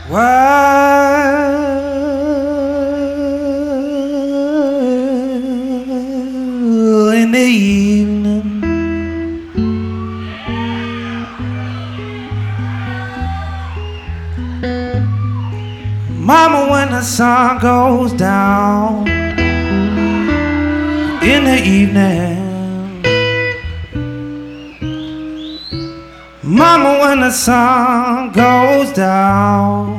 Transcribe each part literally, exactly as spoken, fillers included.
Well, in the evening, Mama, when the sun goes down in the evening, Mama, when the sun goes down,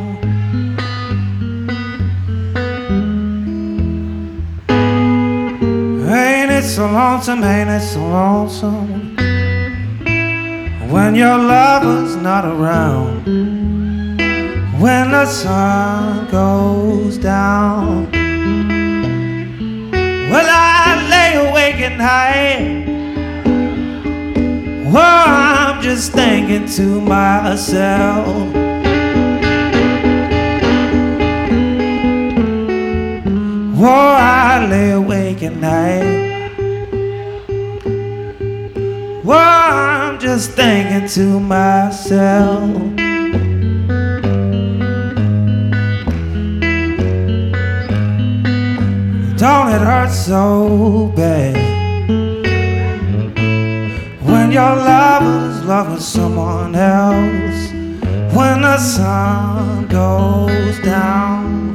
ain't it so lonesome, ain't it so lonesome when your lover's not around, when the sun goes down. Well, I lay awake at night, well, I'm just thinking to myself, well, I lay awake at night, well, I'm just thinking to myself, don't it hurt so bad when your lover's loving someone else, when the sun goes down?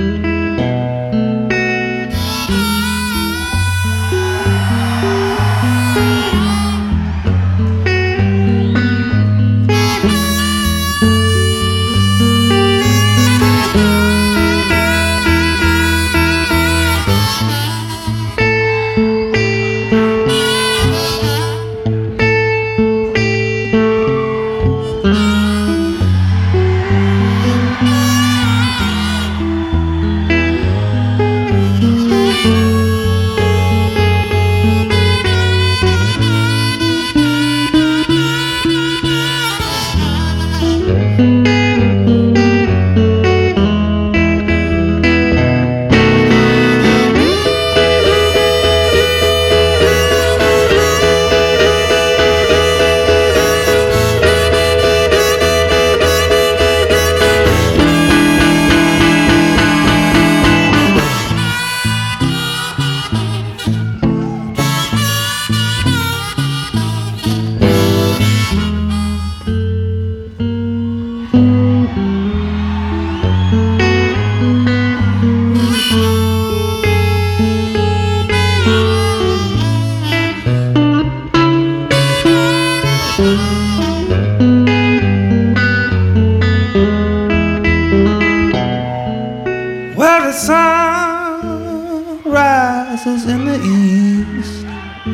Well, the sun rises in the east,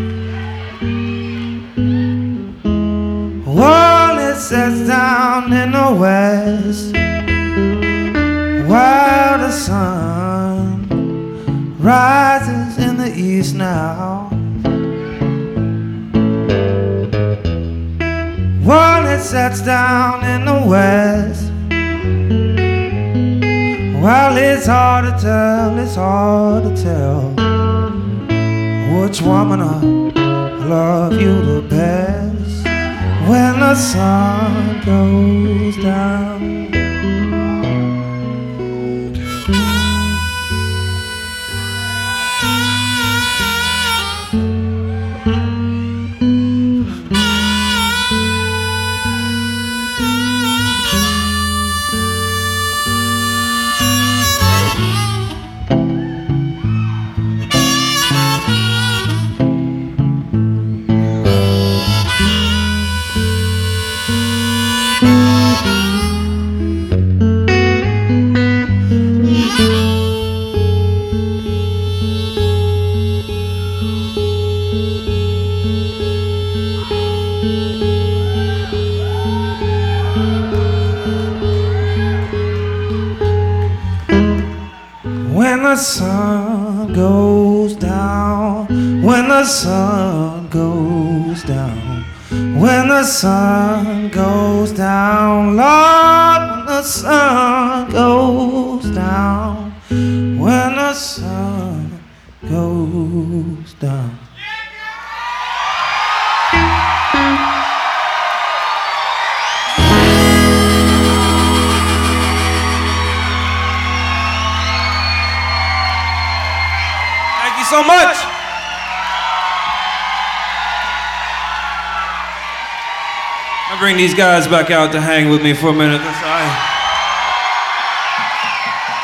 while it sets down in the west, while the sun rises in the east now, while it sets down in the west. Well, it's hard to tell, it's hard to tell which woman I love you the best when the sun goes down. When the sun goes down, when the sun goes down, when the sun goes down, Lord, when the sun goes down, when the sun goes down. so much. I bring these guys back out to hang with me for a minute. That's all right.